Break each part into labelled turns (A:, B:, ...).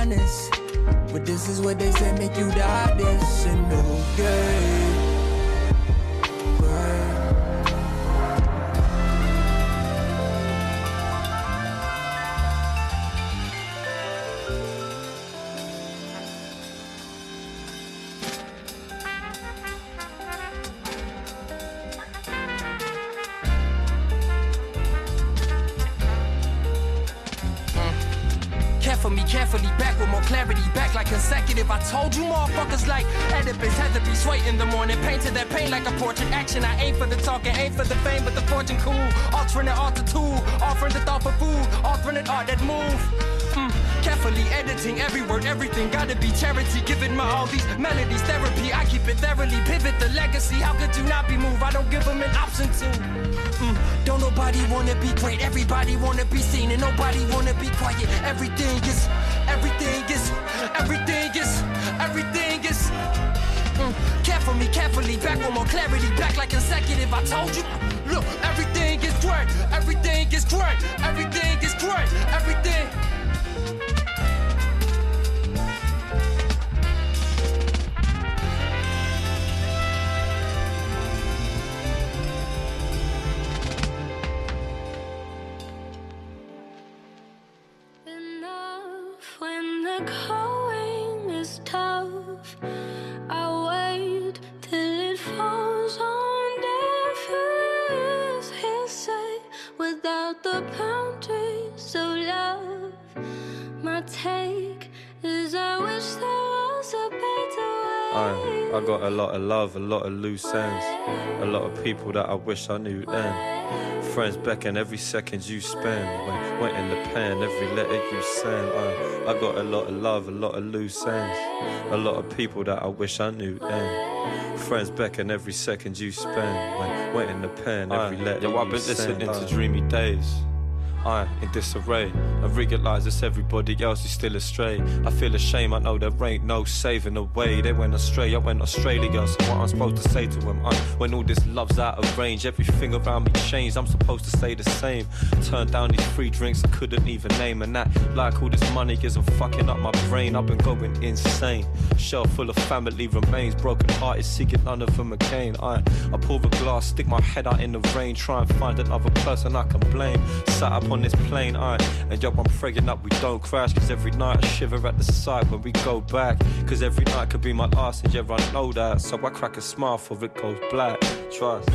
A: honest. But this is what they say, make you the hottest. And okay.
B: Carefully back with more clarity, back like consecutive. I told you motherfuckers like Oedipus had to be swayed in the morning, painted that pain like a portrait. Action, I ain't for the talking, ain't for the fame, but the fortune cool. Alternate altitude, offering the thought for food, alternate art that move. Carefully editing every word, everything gotta be charity. Giving my all these melodies therapy. I keep it thoroughly, pivot the legacy. How could you not be moved? I don't give them an option to. Don't nobody wanna be great, everybody wanna be seen, and nobody wanna be quiet. Everything is. Carefully, back with more clarity, back like consecutive. I told you, look, everything is great, everything is great, everything is great, everything.
C: When the going is tough, I wait till it falls on deaf ears. Hearsay without the boundaries of love. My take is I wish there was a better way.
D: I got a lot of love, a lot of loose ends, a lot of people that I wish I knew then. Friends beckon every second you spend. Went in the pen, every letter you send. I got a lot of love, a lot of loose ends, a lot of people that I wish I knew then. Friends beckon every second you spend. Went in the pen, every letter you send. I've been listening to dreamy days. In disarray, I realise it's everybody else who's still astray. I feel ashamed, I know there ain't no saving the way. They went astray, I went Australia. So what I'm supposed to say to them? When all this love's out of range, everything around me changed. I'm supposed to stay the same. Turned down these free drinks I couldn't even name, and that like all this money isn't fucking up my brain. I've been going insane. Shelf full of family remains, broken hearted, seeking none of them again. I pour a glass, stick my head out in the rain, try and find another person I can blame. Sat up on this plane, and yo, I'm praying up we don't crash. Cause every night I shiver at the sight when we go back. Cause every night could be my last, and yeah, I know that. So I crack a smile for it goes black. Trust.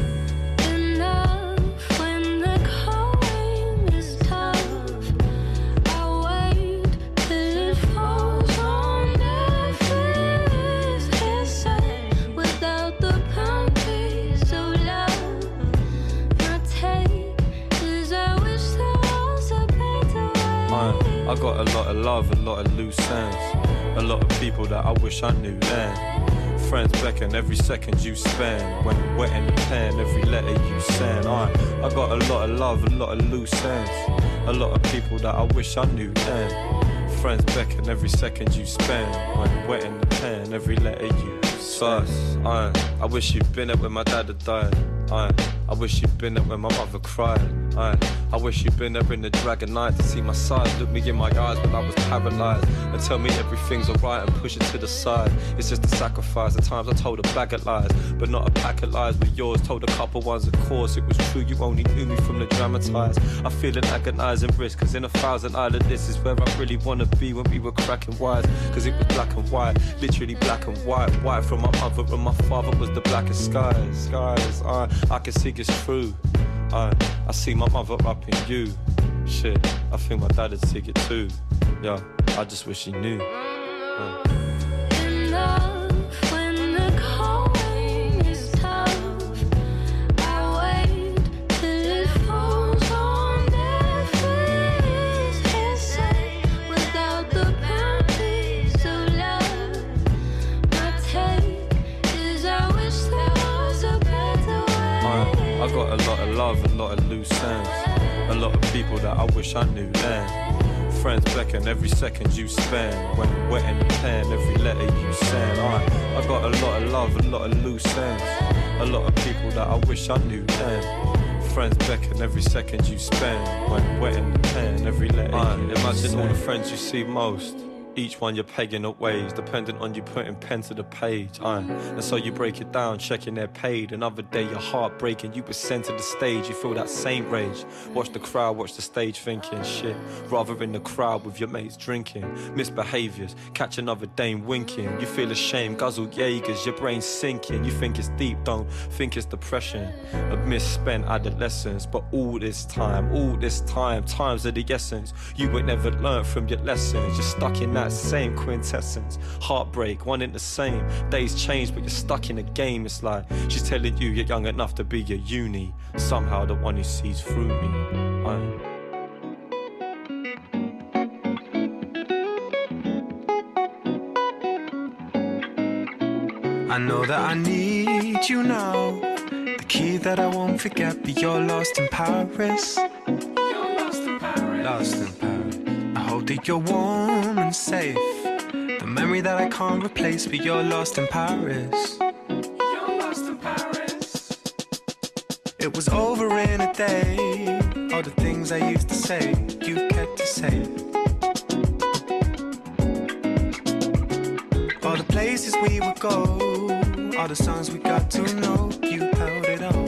D: I got a lot of love, a lot of loose ends, a lot of people that I wish I knew then. Friends beckon every second you spend. When wet in the pen, every letter you send. I got a lot of love, a lot of loose ends, a lot of people that I wish I knew then. Friends beckon every second you spend. When wet in the pen, every letter you send. I wish you'd been there when my dad had died. I wish you'd been there when my mother cried. I wish you'd been there in the dragon night to see my side, look me in my eyes when I was paralyzed, and tell me everything's alright and push it to the side. It's just a sacrifice. At times I told a bag of lies, but not a pack of lies with yours. Told a couple ones, of course it was true. You only knew me from the dramatized. I feel an agonizing risk, cause in 1,000 island this is where I really wanna be when we were cracking wise. Cause it was black and white, literally black and white. White from my mother and my father was the blackest skies. I can see it's true. I see my mother up in you. Shit, I think my dad would see it too. Yeah, I just wish he knew. I got a lot of love, a lot of loose ends, a lot of people that I wish I knew then. Friends beckon every second you spend. When wet in the pen, every letter you send. I got a lot of love, a lot of loose ends, a lot of people that I wish I knew then. Friends beckon every second you spend. When wet in the pen, every letter you imagine send. All the friends you see most. Each one you're pegging up ways, dependent on you putting pen to the page. And so you break it down, checking they're paid. Another day you're heartbreaking, you were sent to the stage, you feel that same rage. Watch the crowd, watch the stage thinking shit. Rather in the crowd with your mates drinking. Misbehaviors, catch another dame winking. You feel ashamed, guzzle Jaegers, your brain's sinking. You think it's deep, don't think it's depression. A misspent adolescence, but all this time, times of the essence. You ain't never learned from your lessons, you're stuck in that same quintessence. Heartbreak, one in the same. Days change, but you're stuck in a game. It's like she's telling you you're young enough to be your uni. Somehow the one who sees through me.
E: I know that I need you now. The key that I won't forget, but you're lost in Paris. You're lost in Paris. Lost in Paris. I hope that you're warm and safe. The memory that I can't replace, but you're lost in Paris. You're lost in Paris. It was over in a day. All the things I used to say, you kept to say. All the places we would go, all the songs we got to know, you held it up.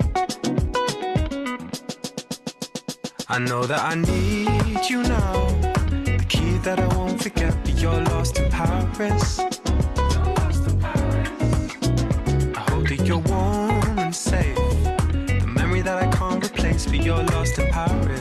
E: I know that I need you now. The key that I won't forget, but you're lost in Paris. You're lost in Paris. I hope that you're warm and safe. The memory that I can't replace, but you're lost in Paris.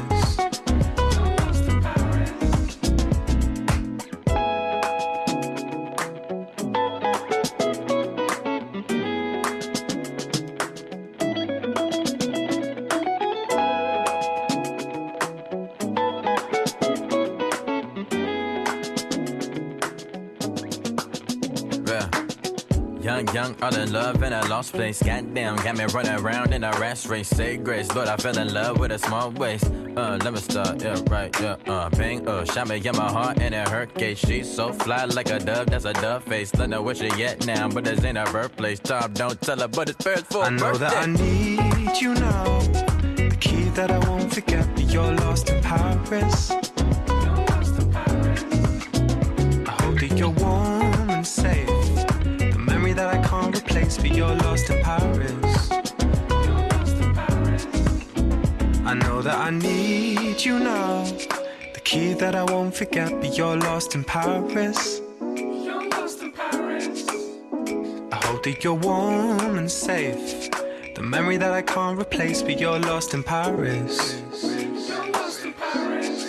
F: Young, all in love in a lost place. Goddamn, got me running around in a rat race. Say grace, Lord, I fell in love with a small waist. Let me start, yeah, right, yeah, bang, shot me in my heart and it hurt case. She's so fly like a dove, that's a dove face. Don't know where she at now, but this ain't her birthplace. Tom, don't tell her, but it's first for
E: I know that I need you now. The key that I won't forget, but you're lost in Paris. You're lost in Paris. I hope that you're warm and safe. That I can't replace, but you're lost in Paris. You're lost in Paris. I know that I need you now. The key that I won't forget, but you're lost in Paris. You're lost in Paris. I hope that you're warm and safe. The memory that I can't replace, but you're lost in Paris. You're lost in Paris.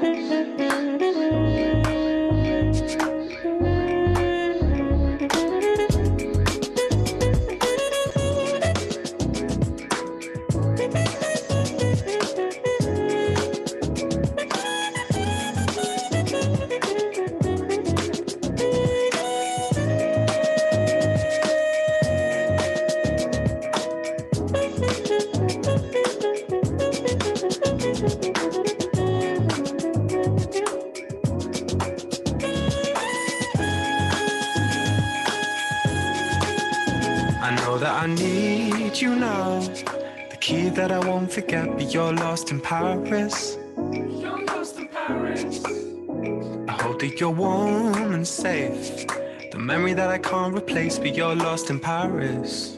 E: I need you now. The key that I won't forget, but you're lost in Paris. You're lost in Paris. I hope that you're warm and safe. The memory that I can't replace, but you're lost in Paris.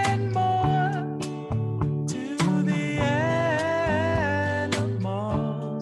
E: More to the end of March.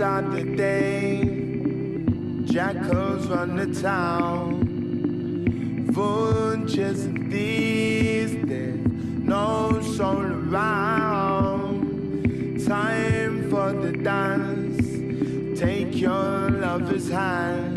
G: are the day. Jackals run the town. Vultures and thieves, there's no soul around. Time for the dance. Take your lover's hand.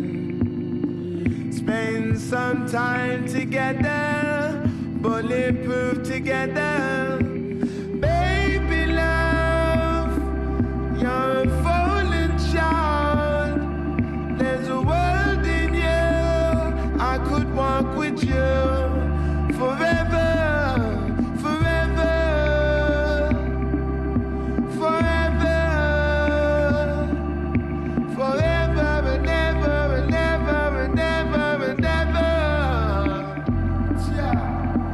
G: Spend some time together. Bulletproof together. Baby love, you're a fallen child. There's a world in you. I could walk with you forever, forever, forever, forever and ever and ever and ever and ever. Yeah.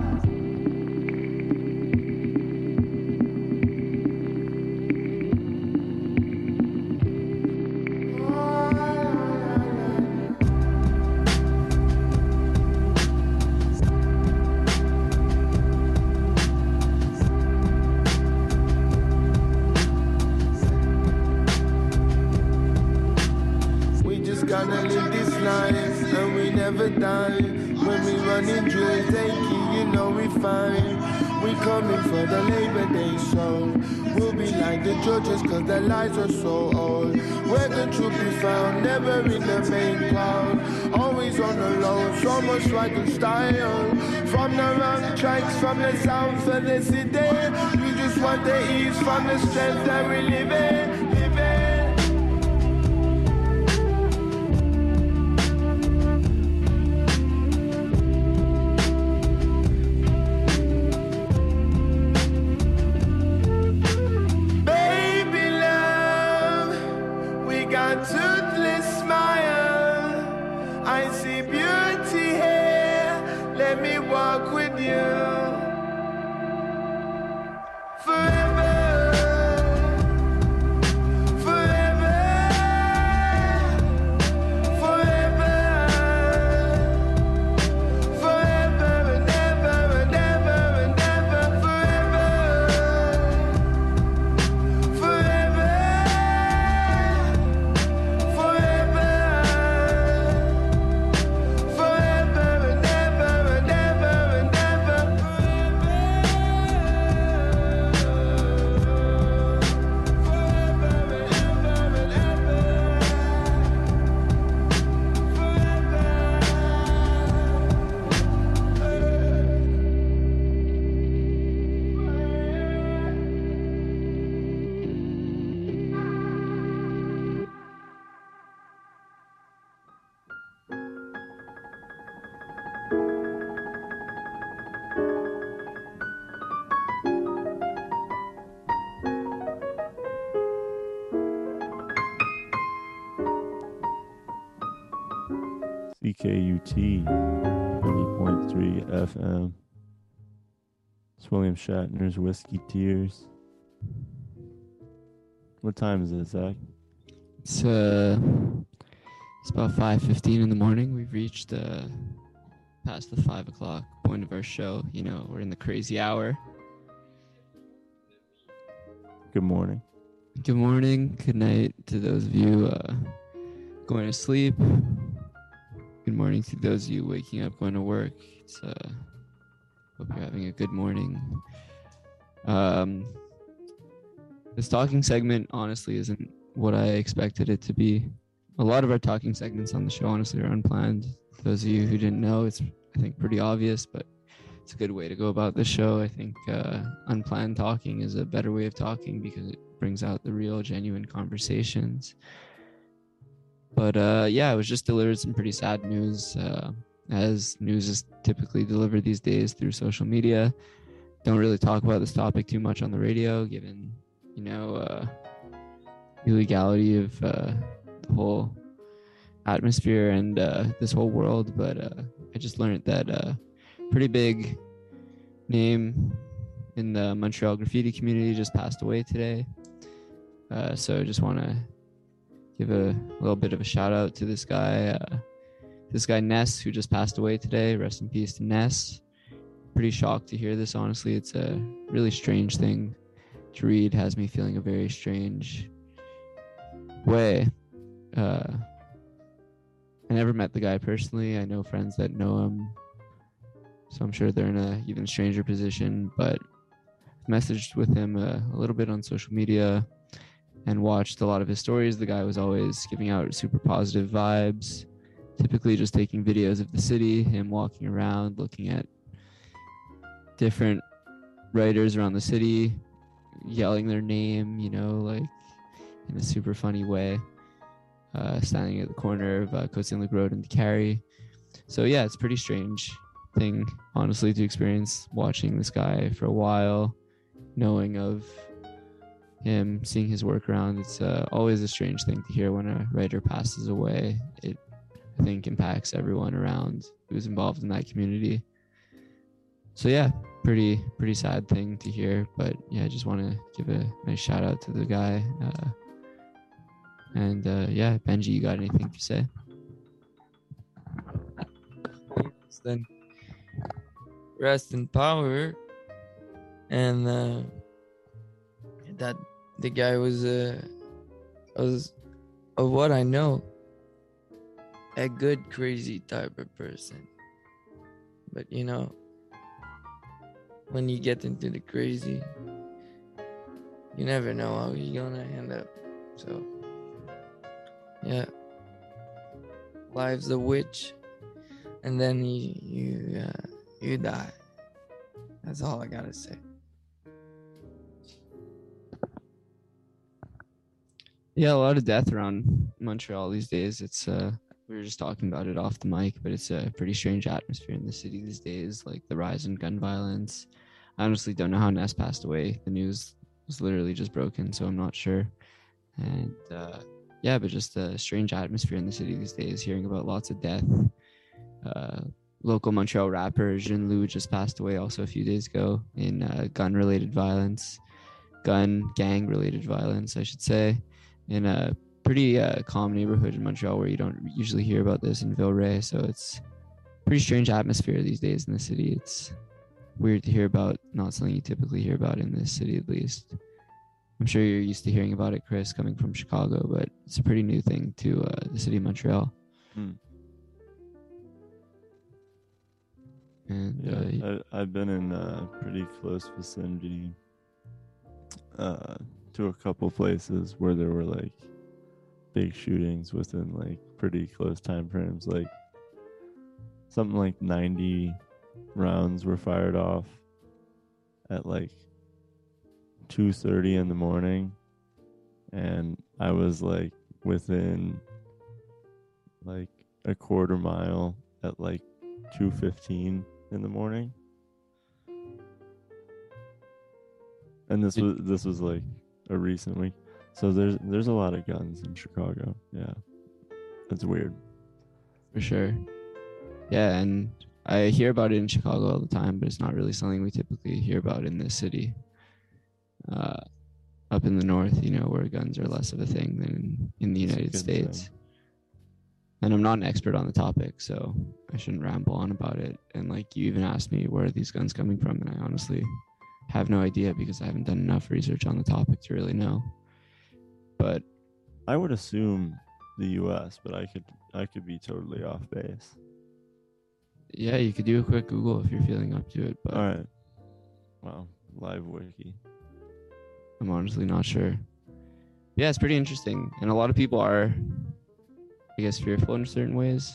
G: Gotta live this life, and we never die. When we running drills, taking, you know we fine. We coming for the Labor Day soul. We'll be like the judges, cause their lives are so old. Where the truth be found, never in the main crowd. Always on the low, so much like a style. From the wrong tracks, from the sounds of the city. We just want the ease from the strength that we live in, live in. Toothless smile, I see beauty here. Let me walk with you forever, forever, forever, forever and ever and ever and ever, forever, forever.
H: CKUT 30.3 FM. It's William Shatner's Whiskey Tears. What time is it, Zach?
I: It's about 5:15 in the morning. We've reached past the 5 o'clock point of our show. You know, we're in the crazy hour.
H: Good morning.
I: Good morning. Good night to those of you going to sleep. Good morning to those of you waking up, going to work. It's hope you're having a good morning. This talking segment honestly isn't what I expected it to be. A lot of our talking segments on the show honestly are unplanned. Those of you who didn't know, it's I think pretty obvious, but it's a good way to go about the show. I think unplanned talking is a better way of talking because it brings out the real, genuine conversations. But yeah, I was just delivered some pretty sad news, as news is typically delivered these days through social media. Don't really talk about this topic too much on the radio, given, you know, illegality of the whole atmosphere and this whole world. But I just learned that pretty big name in the Montreal graffiti community just passed away today. So I just want to give a little bit of a shout out to this guy Ness, who just passed away today. Rest in peace to Ness. Pretty shocked to hear this, honestly. It's a really strange thing to read. Has me feeling a very strange way. I never met the guy personally. I know friends that know him, so I'm sure they're in a even stranger position. But messaged with him a little bit on social media and watched a lot of his stories. The guy was always giving out super positive vibes, typically just taking videos of the city, him walking around, looking at different writers around the city, yelling their name, like in a super funny way, standing at the corner of Côte Saint-Luc Road in Carrie. So yeah, it's a pretty strange thing, honestly, to experience watching this guy for a while, knowing of him, seeing his work around. It's always a strange thing to hear when a writer passes away. It, I think, impacts everyone around who's involved in that community. So yeah, pretty sad thing to hear. But yeah, I just want to give a nice shout out to the guy. Yeah, Benji, you got anything to say?
J: Then rest in power, and that the guy was of what I know, a good crazy type of person. But when you get into the crazy, you never know how you're gonna end up. So yeah, life's a witch, and then you die. That's all I gotta say.
I: Yeah, a lot of death around Montreal these days. It's we were just talking about it off the mic, but it's a pretty strange atmosphere in the city these days, like the rise in gun violence. I honestly don't know how Ness passed away. The news was literally just broken, so I'm not sure. And yeah, but just a strange atmosphere in the city these days, hearing about lots of death. Local Montreal rapper Jean Lou just passed away also a few days ago in gun-related violence, gang-related violence, I should say, in a pretty calm neighborhood in Montreal where you don't usually hear about this in Villeray. So it's a pretty strange atmosphere these days in the city. It's weird to hear about, not something you typically hear about in this city, at least. I'm sure you're used to hearing about it, Chris, coming from Chicago, but it's a pretty new thing to the city of Montreal. And
H: I've been in a pretty close vicinity to a couple places where there were like big shootings within like pretty close time frames. Like something like 90 rounds were fired off at like 2:30 in the morning, and I was like within like a quarter mile at like 2:15 in the morning. And this was like a recent week. So there's a lot of guns in Chicago. Yeah. That's weird.
I: For sure. Yeah, and I hear about it in Chicago all the time, but it's not really something we typically hear about in this city. Up in the north, where guns are less of a thing than in the United States. And I'm not an expert on the topic, so I shouldn't ramble on about it. And like you even asked me, where are these guns coming from? And I honestly have no idea because I haven't done enough research on the topic to really know. But
H: I would assume the US, but I could be totally off base.
I: Yeah, you could do a quick Google if you're feeling up to it. But
H: all right. Wow, live wiki.
I: I'm honestly not sure. Yeah, it's pretty interesting. And a lot of people are, I guess, fearful in certain ways.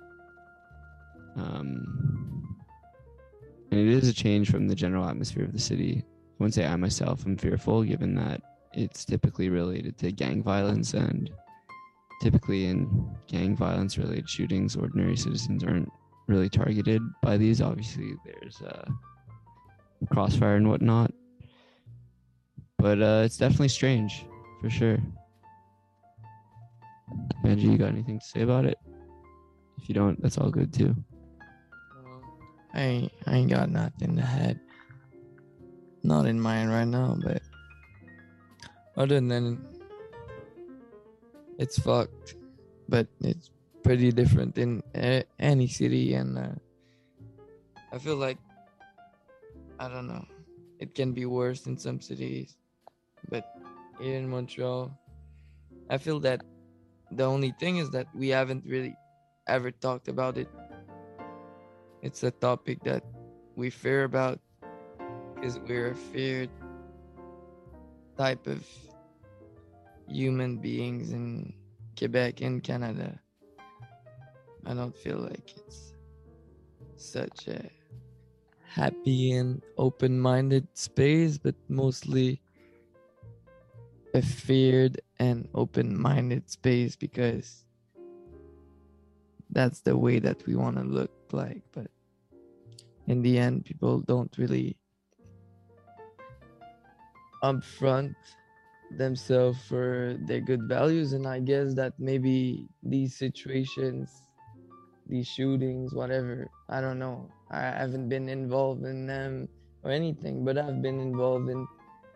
I: And it is a change from the general atmosphere of the city. I wouldn't say I myself am fearful, given that it's typically related to gang violence, and typically in gang violence related shootings, ordinary citizens aren't really targeted by these. Obviously, there's crossfire and whatnot. But it's definitely strange, for sure. Benji, you got anything to say about it? If you don't, that's all good too.
J: I ain't got nothing to add. Not in mind right now, but other than it's fucked, but it's pretty different in any city, and I feel like, I don't know, it can be worse in some cities, but here in Montreal, I feel that the only thing is that we haven't really ever talked about it. It's a topic that we fear about because we're a feared type of human beings in Quebec and Canada. I don't feel like it's such a happy and open-minded space, but mostly a feared and open-minded space because that's the way that we want to look like. But in the end, people don't really upfront themselves for their good values, and I guess that maybe these situations, these shootings, whatever, I don't know, I haven't been involved in them or anything, but I've been involved in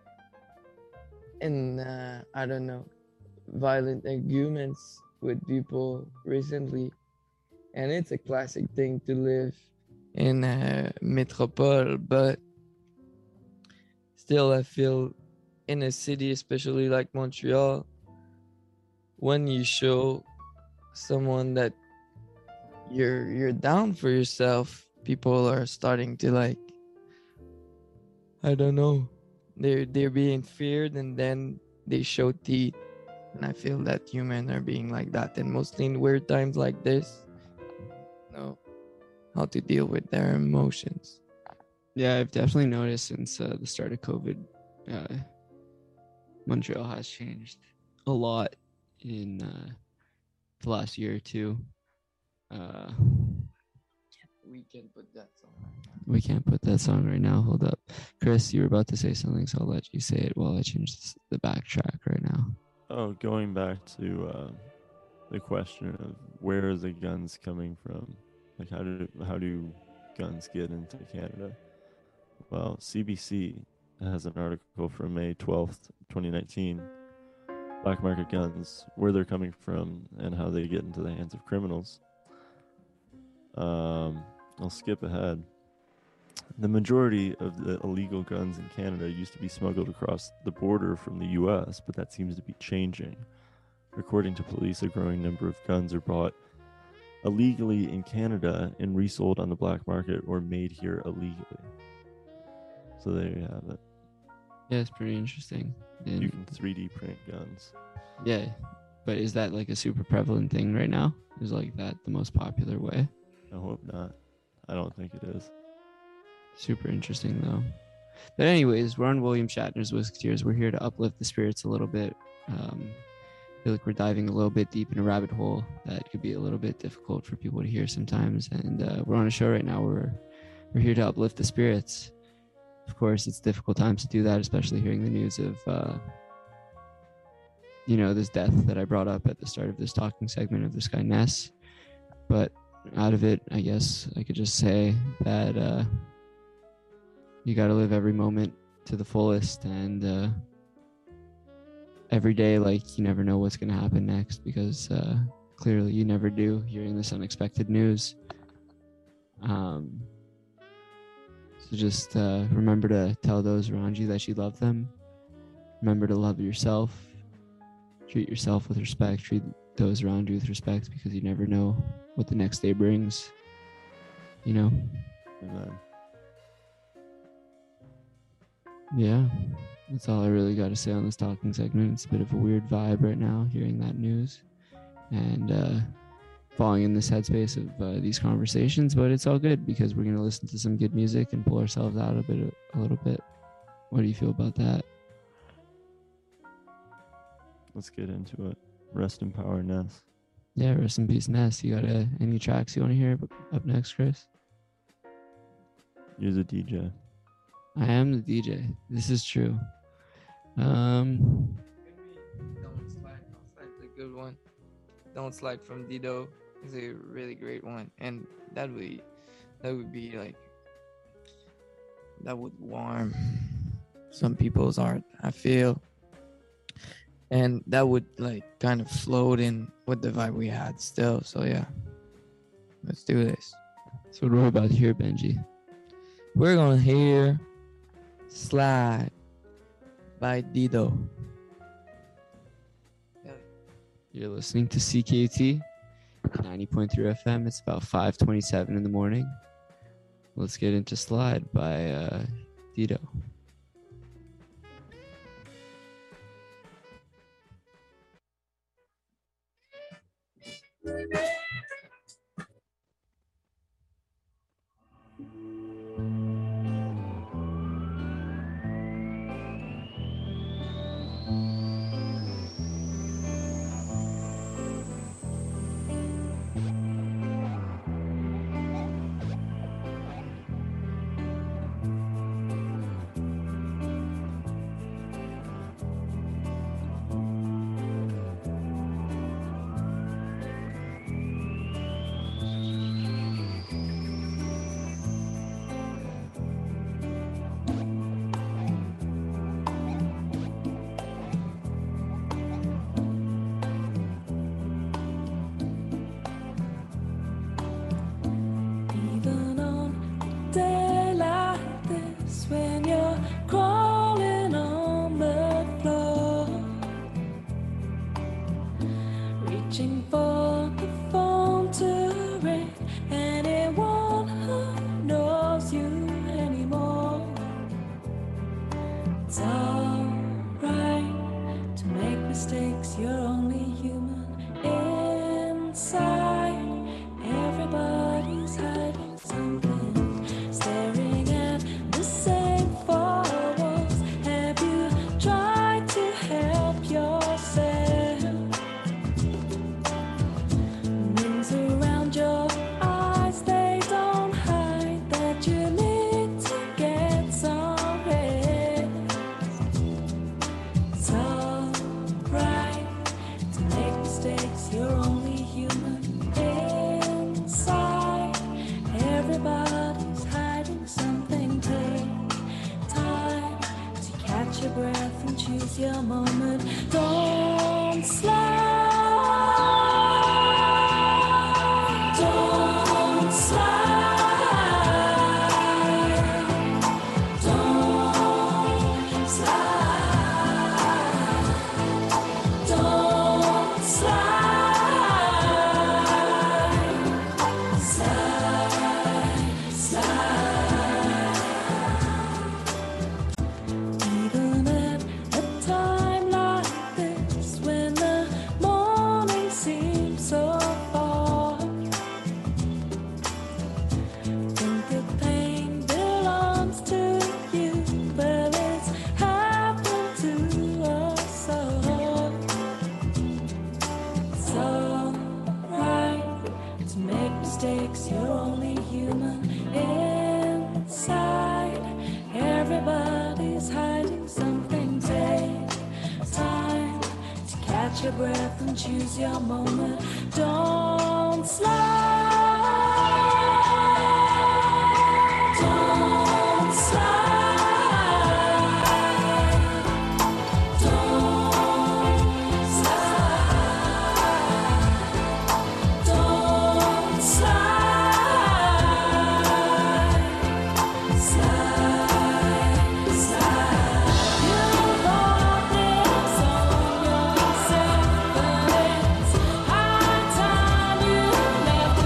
J: I don't know, violent arguments with people recently, and it's a classic thing to live in a metropole, but still I feel in a city, especially like Montreal, when you show someone that you're down for yourself, people are starting to like, I don't know, they're being feared, and then they show teeth. And I feel that humans are being like that, and mostly in weird times like this, know how to deal with their emotions.
I: Yeah, I've definitely noticed since the start of COVID, Montreal has changed a lot in the last year or two.
J: We can put that song right now.
I: We can't put that song right now. Hold up. Chris, you were about to say something, so I'll let you say it while I change the backtrack right now.
H: Oh, going back to the question of where are the guns coming from? Like, how do guns get into Canada? Well, CBC has an article from May 12th, 2019, black market guns, where they're coming from and how they get into the hands of criminals. I'll skip ahead. The majority of the illegal guns in Canada used to be smuggled across the border from the US, but that seems to be changing. According to police, a growing number of guns are bought illegally in Canada and resold on the black market or made here illegally. So there you have it.
I: Yeah, it's pretty interesting. And
H: You can 3D print guns.
I: yeah, but is that like a super prevalent thing right now? Is like that the most popular way?
H: I hope not. I don't think it is.
I: Super interesting though. But anyways, we're on William Shatner's Whisketeers. We're here to uplift the spirits a little bit. I feel like we're diving a little bit deep in a rabbit hole that could be a little bit difficult for people to hear sometimes. And we're on a show right now where we're here to uplift the spirits. Of course, it's difficult times to do that, especially hearing the news of this death that I brought up at the start of this talking segment of this guy Ness. But out of it, I guess I could just say that you got to live every moment to the fullest, and every day, like, you never know what's going to happen next, because clearly you never do, hearing this unexpected news. So just remember to tell those around you that you love them. Remember to love yourself. Treat yourself with respect. Treat those around you with respect, because you never know what the next day brings.
H: Amen.
I: Yeah, that's all I really got to say on this talking segment. It's a bit of a weird vibe right now, hearing that news and falling in this headspace of these conversations, but it's all good because we're going to listen to some good music and pull ourselves out a little bit. What do you feel about that?
H: Let's get into it. Rest in power, Ness.
I: Yeah, rest in peace, Ness. You got any tracks you want to hear up next, Chris?
H: You're the DJ.
I: I am the DJ. This is true.
J: Don't Slide. Don't Slide's a good one. Don't Slide from Dido is a really great one, and that would be like, that would warm some people's heart, I feel, and that would like kind of float in with the vibe we had still. So yeah, let's do this.
I: So what we're about to hear, Benji?
J: We're gonna hear Slide by Dido.
I: You're listening to CKT 90.3 FM. It's about 5:27 in the morning. Let's get into Slide by Dito.
K: Even on a day like this, when you're crawling on the floor, reaching for the phone to ring, anyone who knows you anymore. It's alright to make mistakes, you're only human inside. Everybody's hiding something, staring at the same four walls. Have you tried to help yourself? Rings around your eyes, they don't hide that you need to get some rest. It's alright to make mistakes, you're only human inside. Everybody's hiding something. Take time to catch your breath and choose your moment. Don't slide. Don't slide. Don't slide. Don't slide. Slide. Even at a time like this, when the morning seems so far, think the pain belongs to you. Well, it's happened to us all. It's alright to make mistakes, you're only human inside. Everybody's hiding something. Take time to catch your breath and choose your moment. Don't slide. Don't slide. Don't slide. Don't slide. Slide, slide. You brought this on yourself, but it's high time you left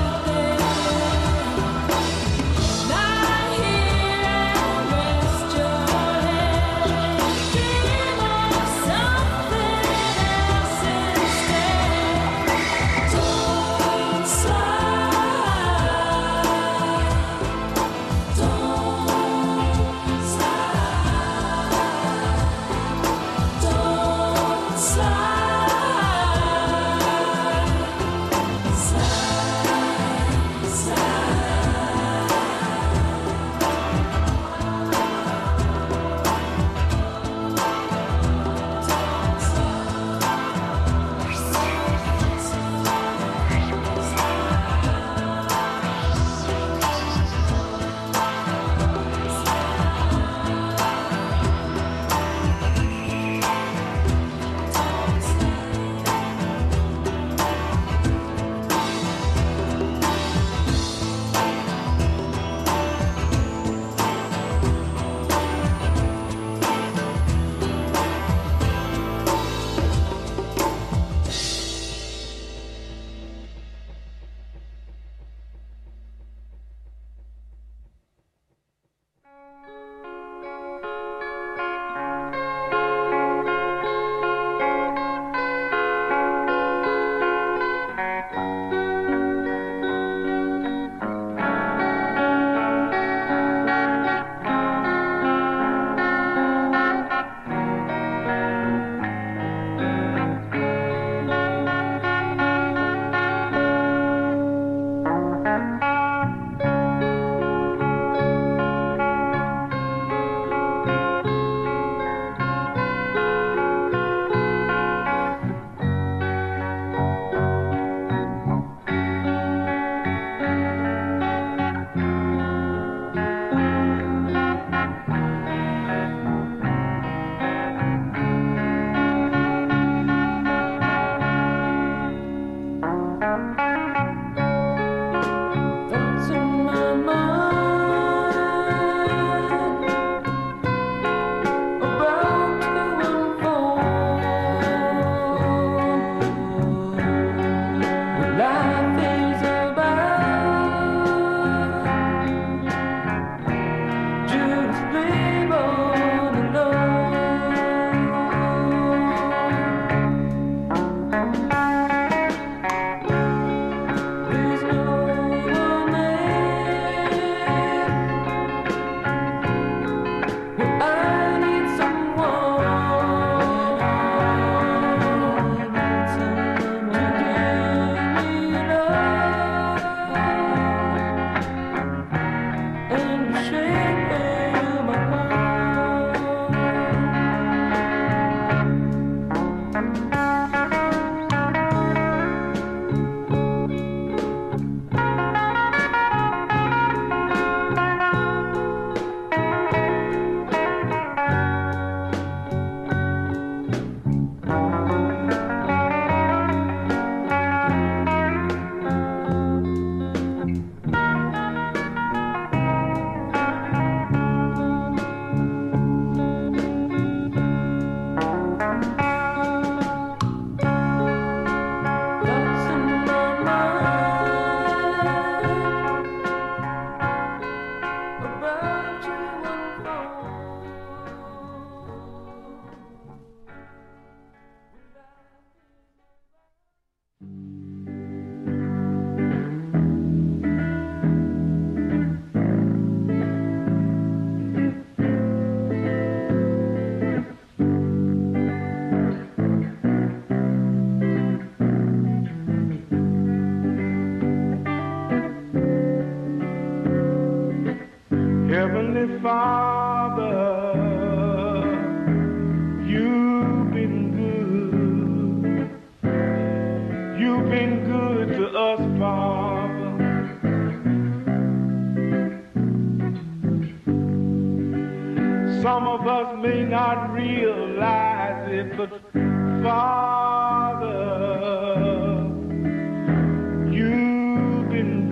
G: realize it, but Father, you've been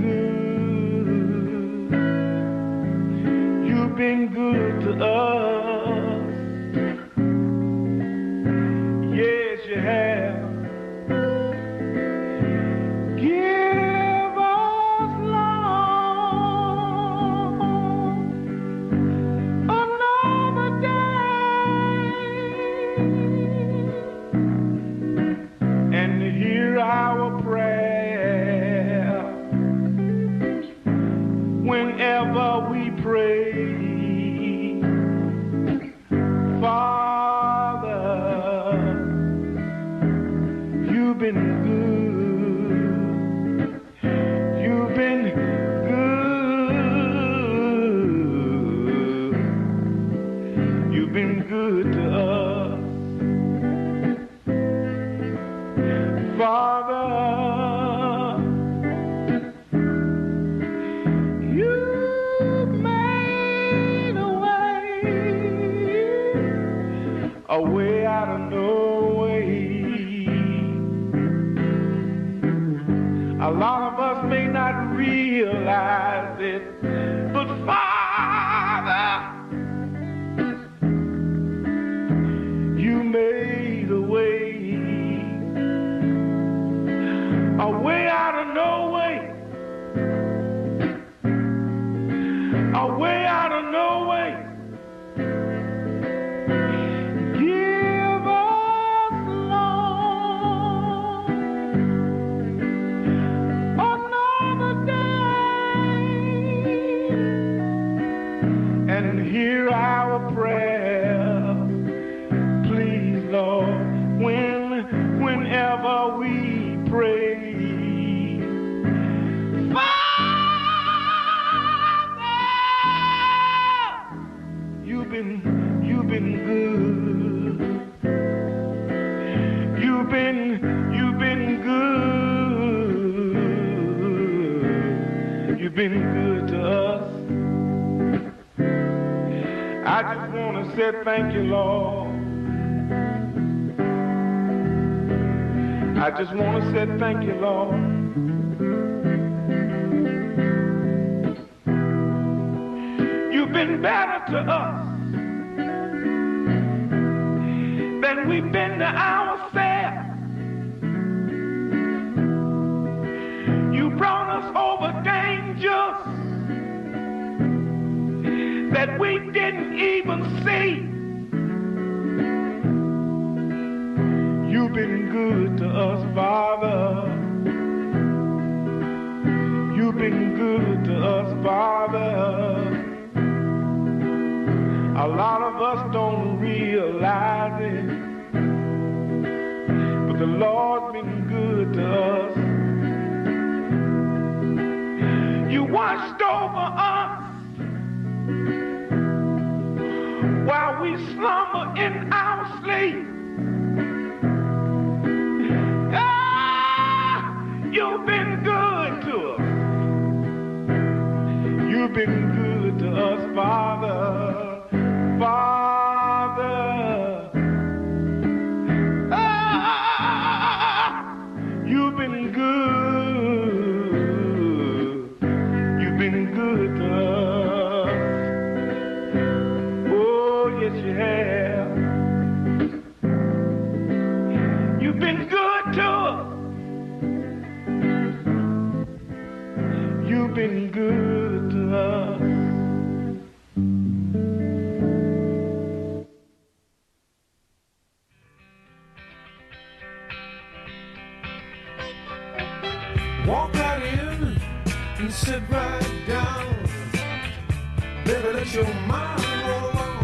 G: good. You've been good to us. Yes, you have. Give us, Lord, another day, and hear our prayer whenever we pray. Father, you've been good. You've been good. You've been good to us. Father, you made a way out of no way. A lot of us may not realize it, but Father, you made a way out of no way, a way out of no way. Give us, Lord, another day, and hear our prayer. Please, Lord, whenever we pray. Father, you've been good. You've been good. You've been good to us. I just want to say thank you, Lord. I just want to say thank you, Lord. You've been better to us than we've been to ourselves. You brought us over dangers that we didn't even see. You've been good to us, Father. You've been good to us, Father. A lot of us don't realize it, but the Lord's been good to us. You watched over us while we slumber in our sleep. You've been good to us. You've been good to us, Father. Father. You've been good. You've been good to us. Oh, yes, you have. You've been good to us. You've been good to us.
L: Walk right in and sit right down. Baby, let your mind roll on.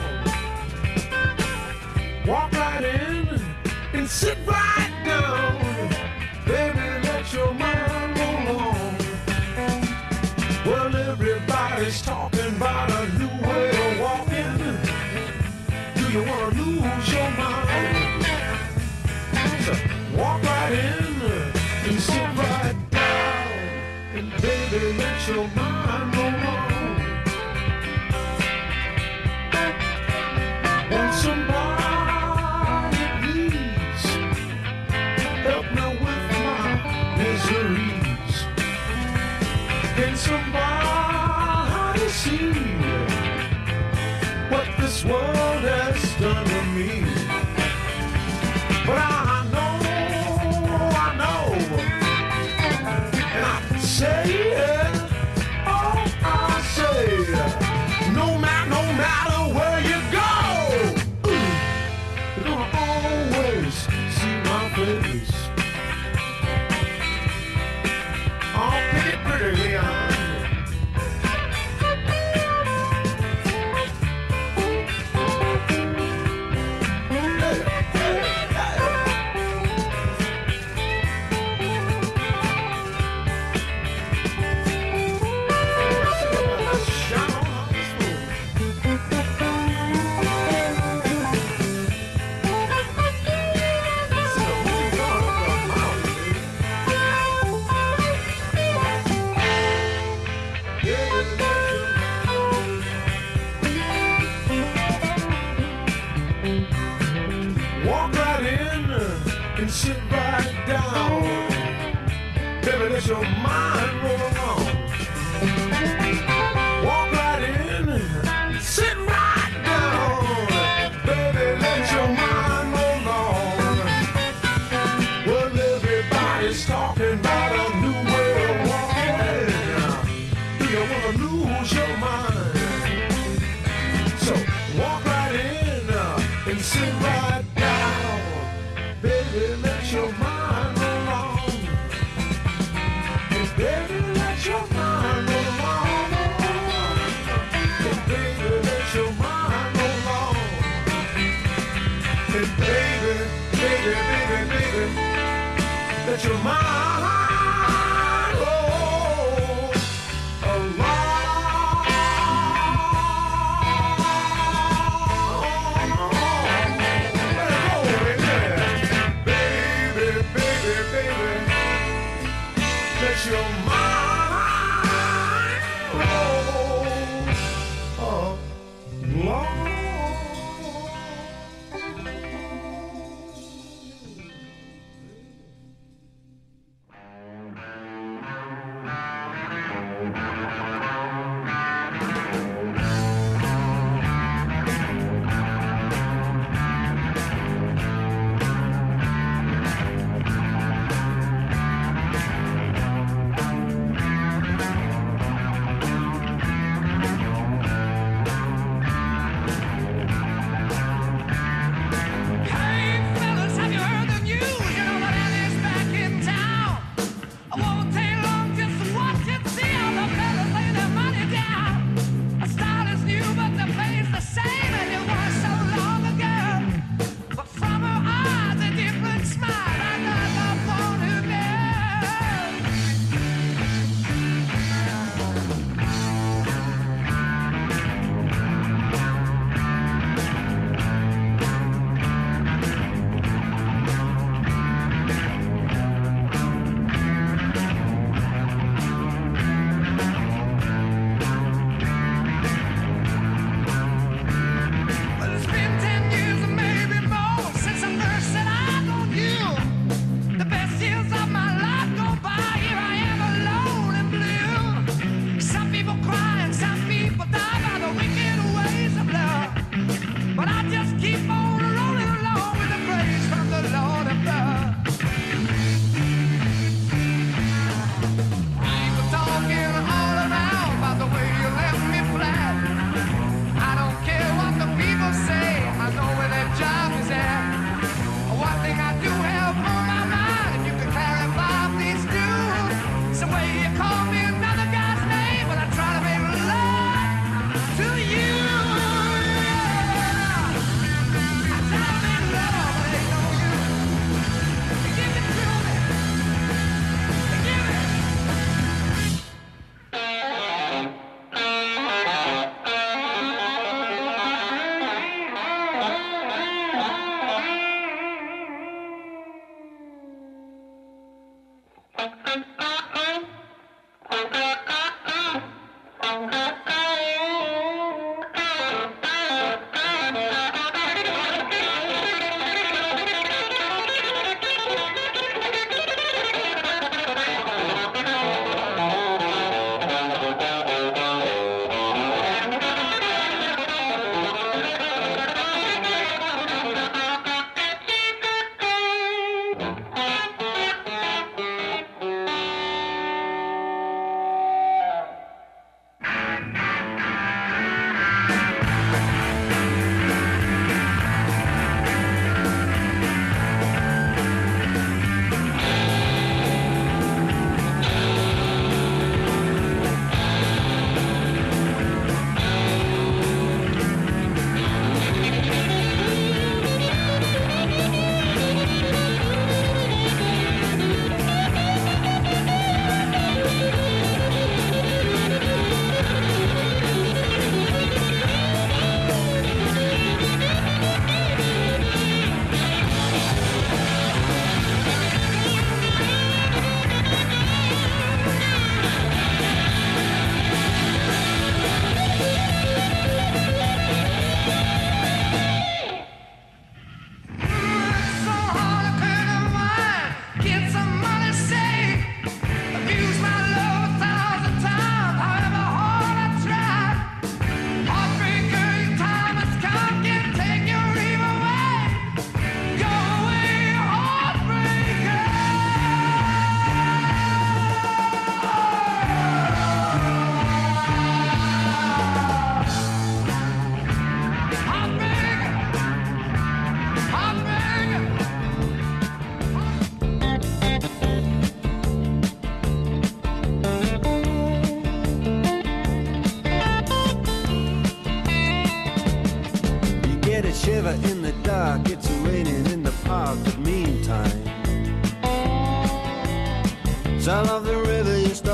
L: Walk right in and sit right down. Baby, let your mind roll on. Well, everybody's talking about a new way of walking. Do you want to lose your mind? So walk right in and sit right down. And baby, let your mind roll on. Want somebody just see my face. Oh, pretty, Leon. Walk right in and sit right down. Baby, let your mind roll along. Walk right in and sit right down. Baby, let your mind roll on. Well, everybody's talking about a new way of walking. Do you wanna lose your mind? So walk right in and sit right down. Baby, let your mind roll on. Hey, baby, let your mind roll on. Hey, baby, let your mind roll on. Hey, baby, baby, baby, baby, let your mind roll along. Let your mind roll along.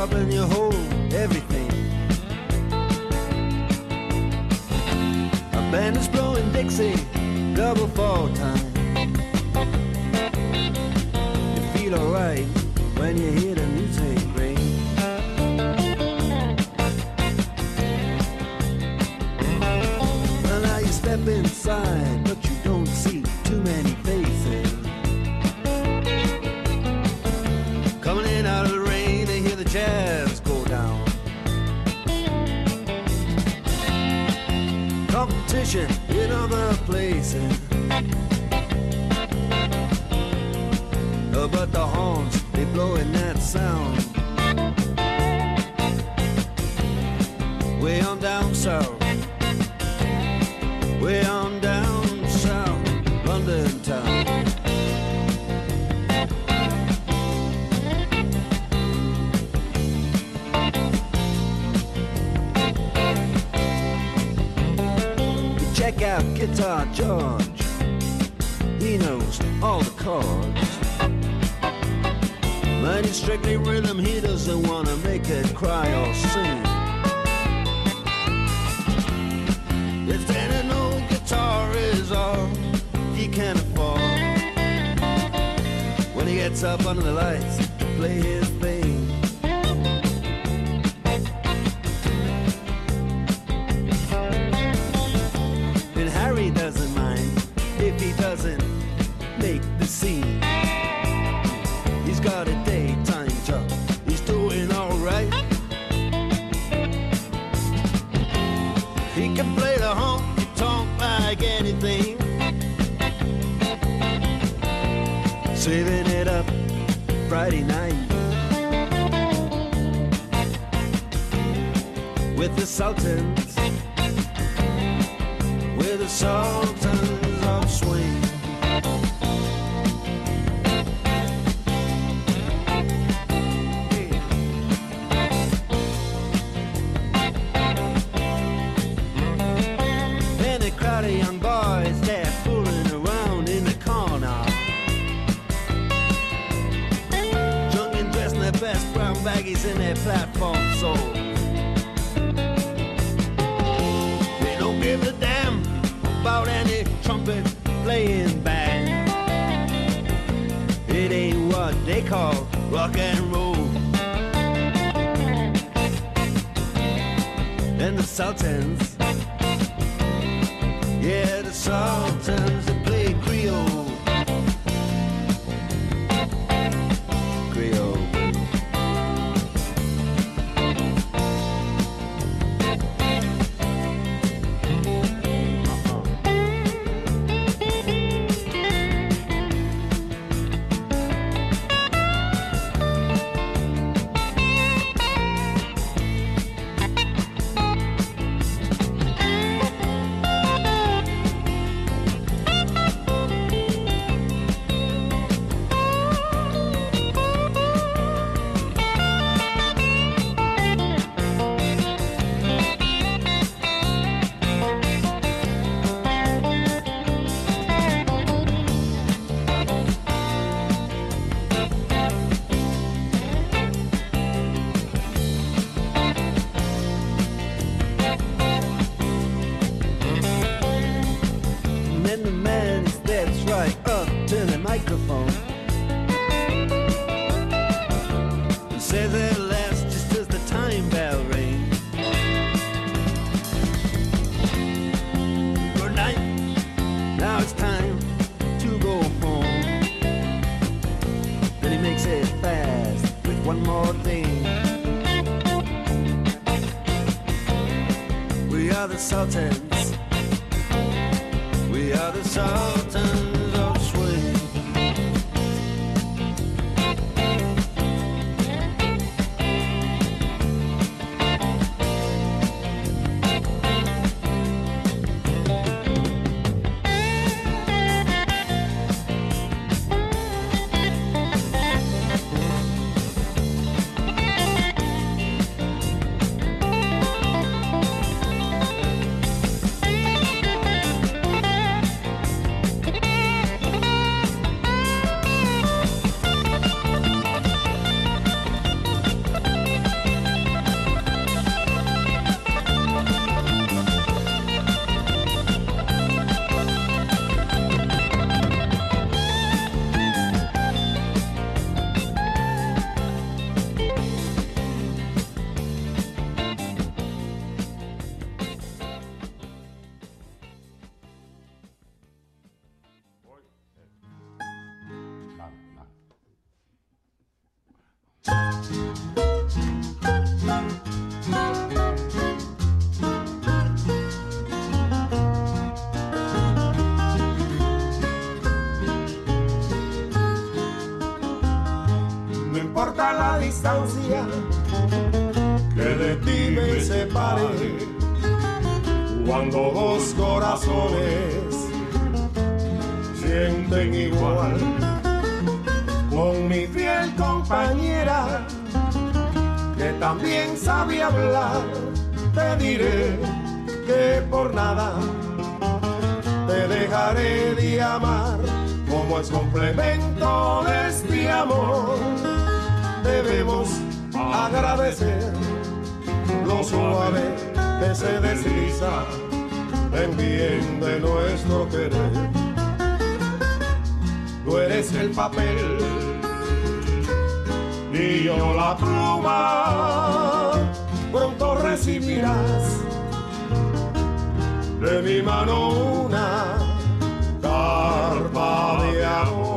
M: up and you hold everything. A band is blowing Dixie, double fall time. You feel alright when you hear the music ring. Well, now you step inside, but you don't see too many faces. Coming in out of the rain to hear the jazz go down. Competition in other places. But the horns, they blowing that sound. Way on down south. Way on down south, London town. Check out Guitar George. He knows all the chords. But it's strictly rhythm, he doesn't want to make it cry or sing. If any old guitar is all he can afford, when he gets up under the lights to play his thing. And Harry doesn't mind if he doesn't make the scene. He's got a daytime job, he's doing alright. He can play the honky-tonk like anything, saving it up Friday night with the Sultans, with the Sultans of Swing. Crowd of young boys, they're fooling around in the corner, drunk and dressed in their best brown baggies in their platform soles. They don't give a damn about any trumpet playing band. It ain't what they call rock and roll. And the Sultans, yeah, the Sultans that play Creole. Creole. Microphone says at last, just as the time bell rings. Good night, now it's time to go home. Then he makes it fast with one more thing. We are the Sultans, we are the Sultans of Swing.
L: importa la distancia que de ti me separe. Cuando dos corazones sienten igual, con mi fiel compañera que también sabe hablar, te diré que por nada te dejaré de amar. Como es complemento de este amor, debemos agradecer lo suave que se desliza en bien de nuestro querer. Tú eres el papel y yo la pluma, pronto recibirás de mi mano una carta de amor.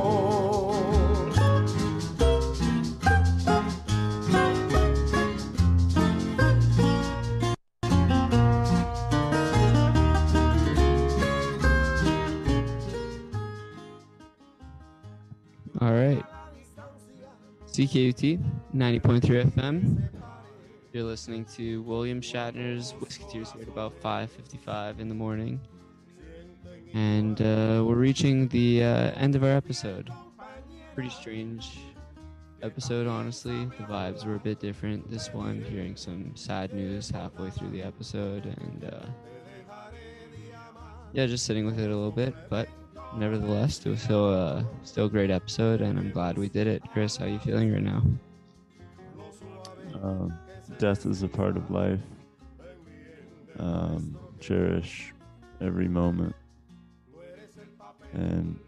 I: All right. CKUT 90.3 FM. You're listening to William Shatner's Whisketeers here at about 5:55 in the morning. And we're reaching the end of our episode. Pretty strange episode, honestly. The vibes were a bit different. This one, hearing some sad news halfway through the episode. And yeah, just sitting with it a little bit. But nevertheless, it was still a great episode, and I'm glad we did it. Chris, how are you feeling right now?
H: Death is a part of life. Cherish every moment. And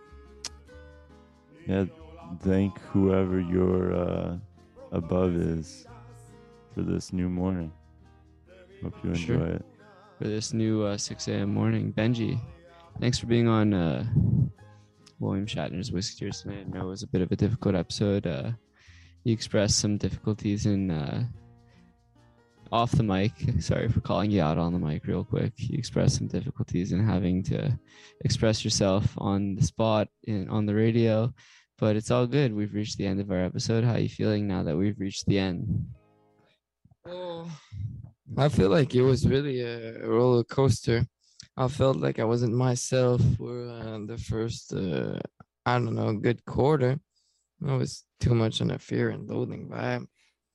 H: yeah, thank whoever your above is for this new morning. Hope you enjoy it.
I: For this new 6 a.m. morning. Benji, thanks for being on William Shatner's Whisketeers tonight. I know it was a bit of a difficult episode. You expressed some difficulties in off the mic. Sorry for calling you out on the mic real quick. You expressed some difficulties in having to express yourself on the spot on the radio, but it's all good. We've reached the end of our episode. How are you feeling now that we've reached the end?
J: Oh, I feel like it was really a roller coaster. I felt like I wasn't myself for the first, good quarter. It was too much on a fear and loathing vibe.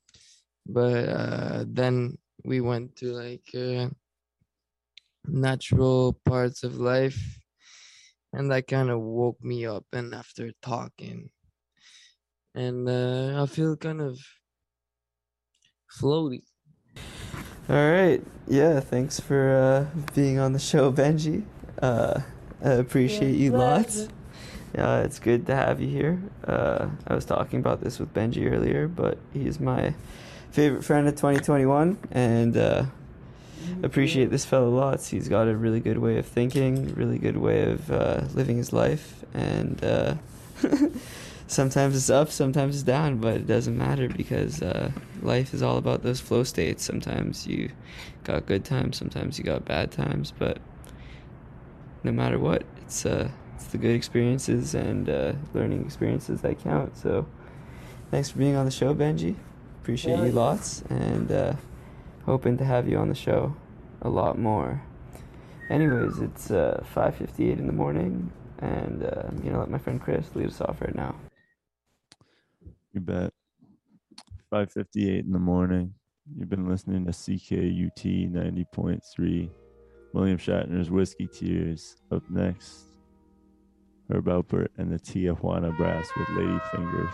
J: But then we went to like natural parts of life, and that kind of woke me up. And after talking, and I feel kind of floaty.
N: All right. Yeah, thanks for being on the show, Benji. I appreciate you lots. Yeah, it's good to have you here. I was talking about this with Benji earlier, but he's my favorite friend of 2021, and appreciate this fellow lots. He's got a really good way of thinking, really good way of living his life, and sometimes it's up, sometimes it's down, but it doesn't matter because life is all about those flow states. Sometimes you got good times, sometimes you got bad times, but no matter what, it's the good experiences and learning experiences that count. So thanks for being on the show, Benji. Appreciate you lots, and hoping to have you on the show a lot more. Anyways, it's 5:58 in the morning, and I'm gonna let my friend Chris lead us off right now.
H: You bet. 5:58 in the morning. You've been listening to CKUT 90.3. William Shatner's Whisketeers. Up next, Herb Alpert and the Tijuana Brass with Lady Fingers.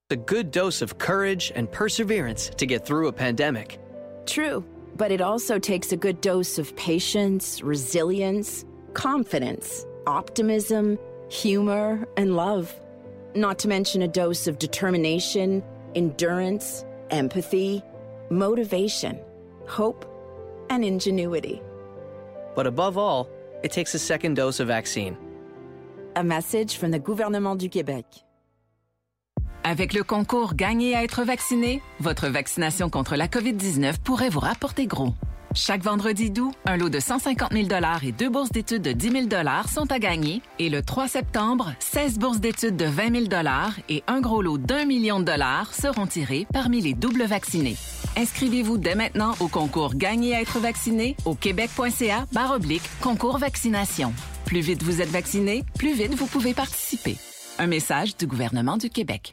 O: A good dose of courage and perseverance to get through a pandemic.
P: True, but it also takes a good dose of patience, resilience, confidence, optimism, humor, and love. Not to mention a dose of determination, endurance, empathy, motivation, hope, and ingenuity.
O: But above all, it takes a second dose of vaccine.
P: A message from the gouvernement du Québec.
Q: Avec le concours Gagner à être vacciné, votre vaccination contre la COVID-19 pourrait vous rapporter gros. Chaque vendredi d'août, un lot de 150 000 $ et 2 bourses d'études de 10 000 $ sont à gagner. Et le 3 septembre, 16 bourses d'études de 20 000 $ et un gros lot d'1 million de dollars seront tirés parmi les doubles vaccinés. Inscrivez-vous dès maintenant au concours Gagner à être vacciné au québec.ca/concours vaccination. Plus vite vous êtes vacciné, plus vite vous pouvez participer. Un message du gouvernement du Québec.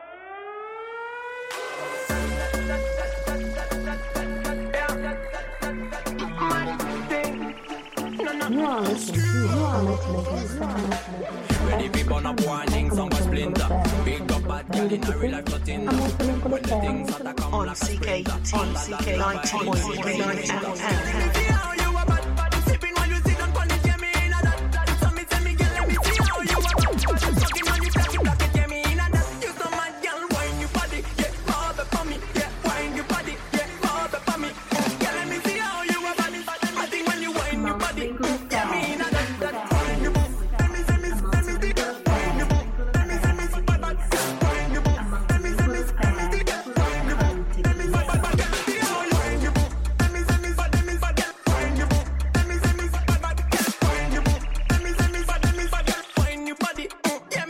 R: Ready people on a warning, some was splinter. Big up bad girl in a real life nothing. When the things that come like a sprinter. On CK 90.9 FM.